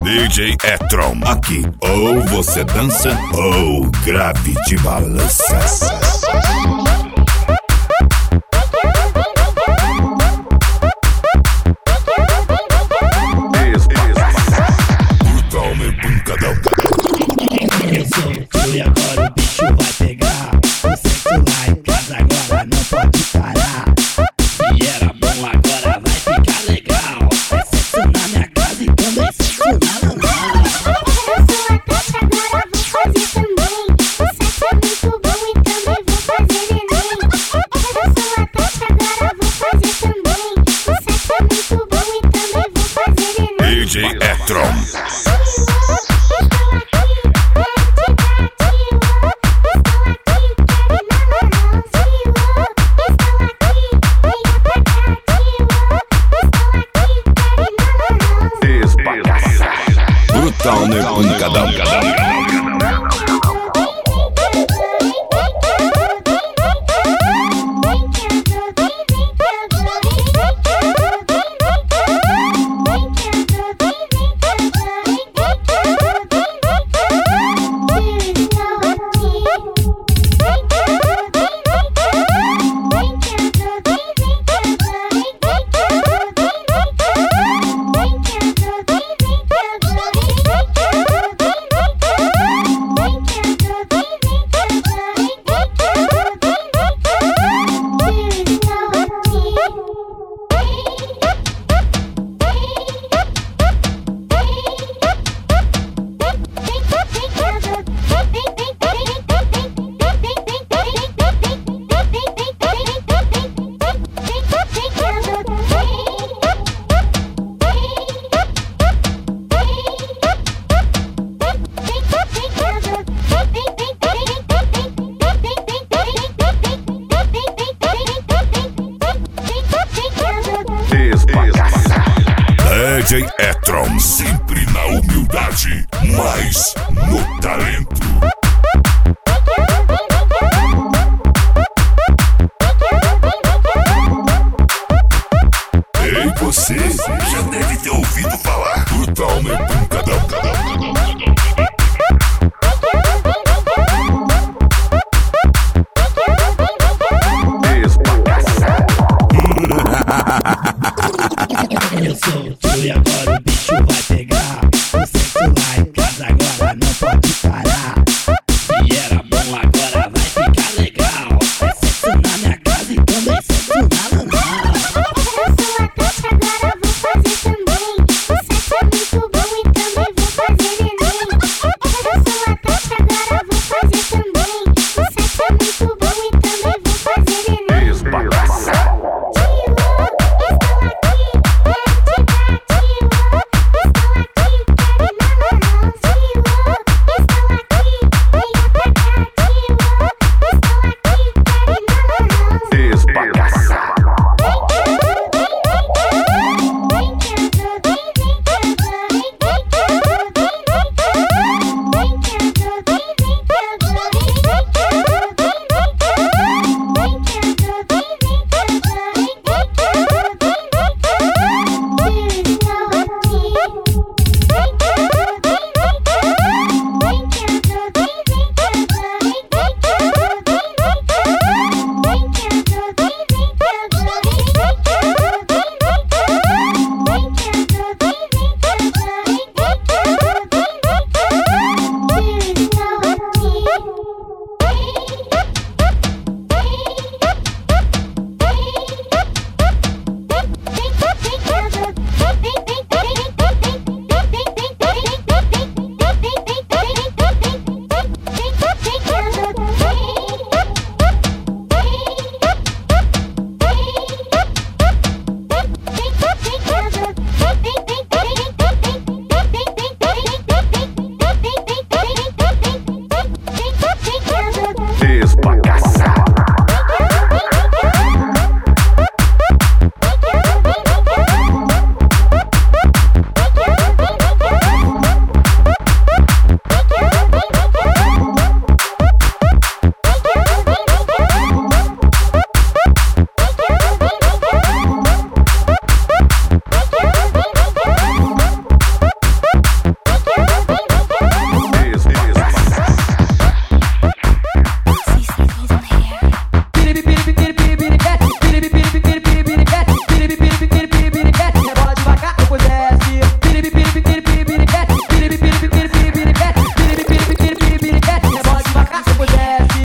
DJ Etron, aqui ou você dança ou grave de balança. Brutalmente pancadão. Eu sou o tio e agora o bicho vai pegar. O sexo lá em casa agora não pode parar. Se era bom agora vai ficar legal. É sexo na minha casa e também sexo na mamãe. Eu sou a Tati, agora vou fazer também. O sexo é muito bom e também vou fazer neném. Eu sou a Tati, agora vou fazer também. O sexo é muito bom e também vou fazer neném. DJ Etron. Brutalmente pancadão. DJ Etron, sempre na humildade, mas no talento. Ei, você já deve ter ouvido falar brutalmente